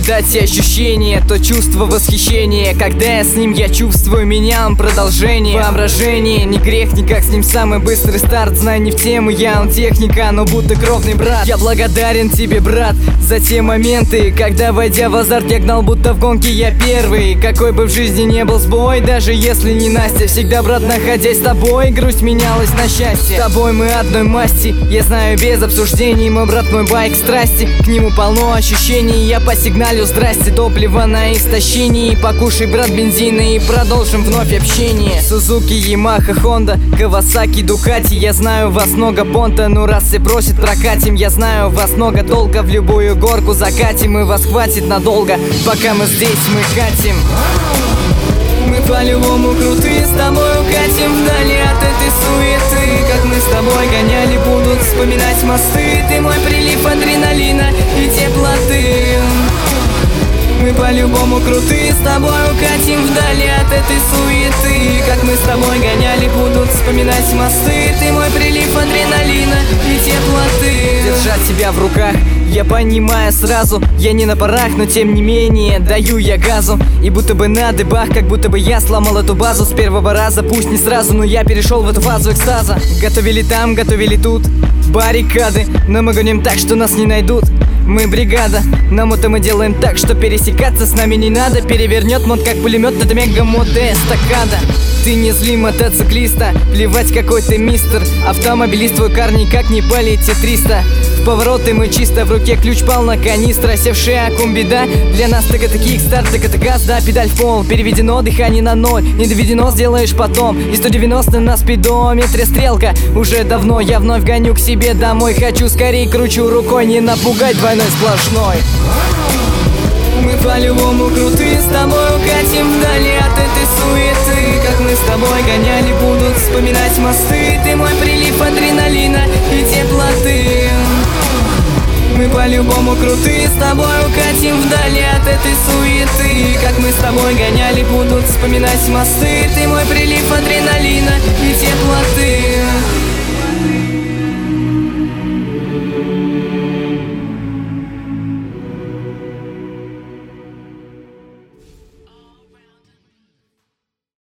передать все ощущения, то чувство восхищения, когда я с ним, я чувствую меня, он продолжение. Воображение, не грех никак, с ним самый быстрый старт. Знаю, не в тему я, он техника, но будто кровный брат. Я благодарен тебе, брат, за те моменты, когда, войдя в азарт, я гнал, будто в гонке я первый. Какой бы в жизни не был сбой, даже если не Настя, всегда, брат, находясь с тобой, грусть менялась на счастье. С тобой мы одной масти, я знаю без обсуждений. Мой брат, мой байк страсти, к нему полно ощущений. Я по сигналю здрасте, топливо на истощении. Покушай, брат, бензина и продолжим вновь общение. Сузуки, Ямаха, Хонда, Кавасаки, Дукати. Я знаю, вас много понта, ну раз все просят, прокатим. Я знаю, вас много толка, в любую горку закатим. И вас хватит надолго, пока мы здесь, мы катим. Мы по-любому крутые, с тобой укатим вдали от этой суеты. Как мы с тобой гоняли, будут вспоминать мосты. Ты мой прилив адреналина и теплоты. Мы по-любому крутые, с тобой укатим вдали от этой суеты. Как мы с тобой гоняли, будут вспоминать мосты. Ты мой прилив адреналина и теплоты. Держать себя в руках, я понимаю сразу, я не на парах, но тем не менее даю я газу. И будто бы на дыбах, как будто бы я сломал эту базу с первого раза. Пусть не сразу, но я перешел в эту фазу экстаза. Готовили там, готовили тут баррикады, но мы гоним так, что нас не найдут. Мы бригада, нам это мы делаем так, что пересекаться с нами не надо. Перевернет мод как пулемет, это мега-мод эстакада. Ты не зли мотоциклиста, плевать какой ты мистер. Автомобилист твой кар никак не полетит 300. В повороты мы чисто, в руке ключ полна канистра. Севшая аккум-беда, для нас так это кикстарт, так это газ, да, педаль в пол. Переведено, дыхание на ноль, не доведено, сделаешь потом. И 190 на спидометре стрелка. Уже давно я вновь гоню к себе домой. Хочу скорей, кручу рукой, не напугать двойной сплошной. Мы по-любому крутые, с тобой укатим вдали от этой суеты. Как мы с тобой гоняли, будут вспоминать мосты. Ты мой прилив адреналина и теплоты. Мы по-любому крутые, с тобой укатим вдали от этой суеты. Как мы с тобой гоняли, будут вспоминать мосты. Ты мой прилив адреналина и теплоты.